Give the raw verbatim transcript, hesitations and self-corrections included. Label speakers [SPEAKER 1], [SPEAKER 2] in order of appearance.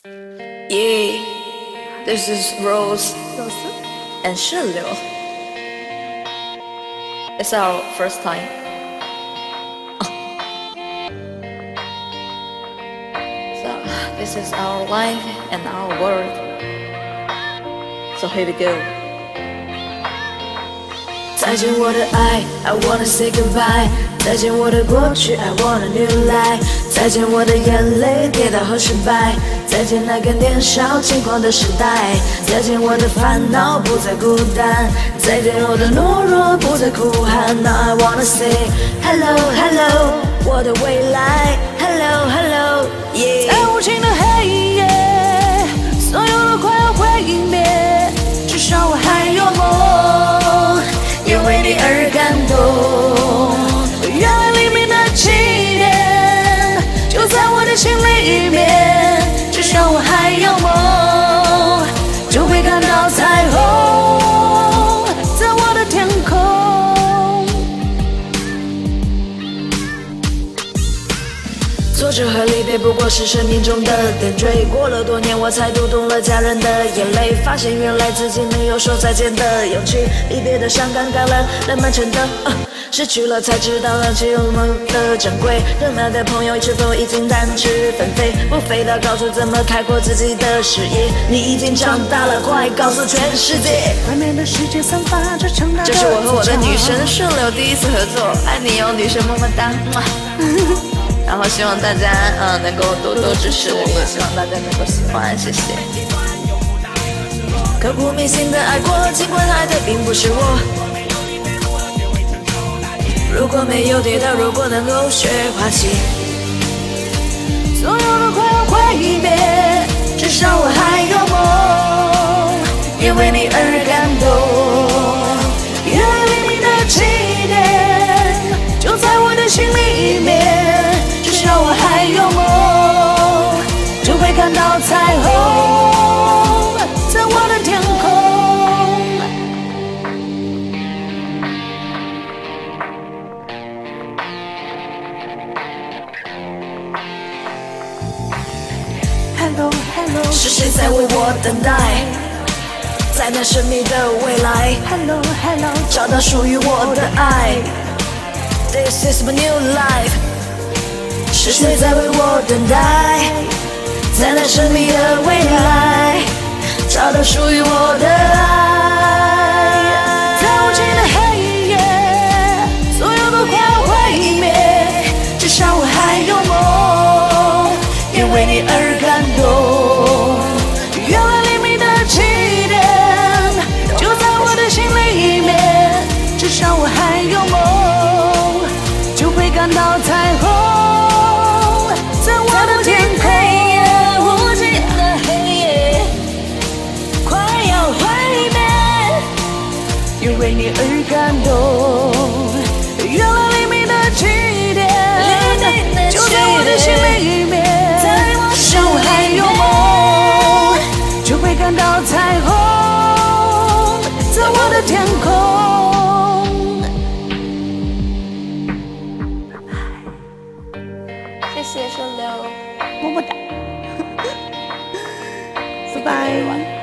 [SPEAKER 1] Yeah, this is Rose
[SPEAKER 2] Rose
[SPEAKER 1] and 世流. It's our first time. So this is our life and our world. So here we go.
[SPEAKER 3] 再见我的爱 I wanna say goodbye 再见我的过去 I want a new life 再见我的眼泪跌倒和失败再见那个年少轻狂的时代再见我的烦恼不再孤单再见我的懦弱不再哭喊 Now I wanna say hello hello 我的未来 Hello hello yeah
[SPEAKER 2] 在无尽的黑夜所有都快要毁灭至少我还有梦
[SPEAKER 3] 因为你而感动
[SPEAKER 2] 原来黎明的起点就在我的心里面至少我还有梦就会看到彩虹在我的天空
[SPEAKER 3] 挫折和离别不过是生命中的点缀过了多年我才读懂了家人的眼泪发现原来自己没有说再见的勇气离别的伤感感染了满城的、呃、失去了才知道了其有多么的珍贵热闹的朋友是否已经单翅纷飞不飞到高处怎么开阔自己的视野你已经长大了快告诉全世界
[SPEAKER 2] 外面的世界散发着强大的
[SPEAKER 1] 这是我和我的女神世流第一次合作爱你哦女神么么哒然后希望大家呃能够多多支持我们希望大家能够喜欢谢谢
[SPEAKER 3] 刻骨铭心的爱过尽管爱的并不是我如果没有跌倒如果能够学滑起
[SPEAKER 2] 所有都快要毁灭至少我还有梦
[SPEAKER 3] 因为你而感动
[SPEAKER 2] 原来黎明的起点就在我的心里面至少我还有梦就会看到彩虹在我的天空Hello Hello
[SPEAKER 3] 是谁在为我等待在那神秘的未来
[SPEAKER 2] Hello Hello
[SPEAKER 3] 找到属于我的爱 This is my new life 是谁在为我等待在那神秘的未来找到属于我的爱
[SPEAKER 2] 在无尽的黑夜所有都快要毁灭至少我还有梦
[SPEAKER 3] 因为你而感动
[SPEAKER 2] 原来黎明的起点就在我的心里面至少我还有梦就会感到彩虹在我的天空
[SPEAKER 3] 无尽的黑夜快要毁灭
[SPEAKER 2] 因为你而感动原来黎明的起点就在我的心里面至少我还有梦就会感到彩虹在我的天空
[SPEAKER 1] 谢谢世流
[SPEAKER 2] 么么哒拜拜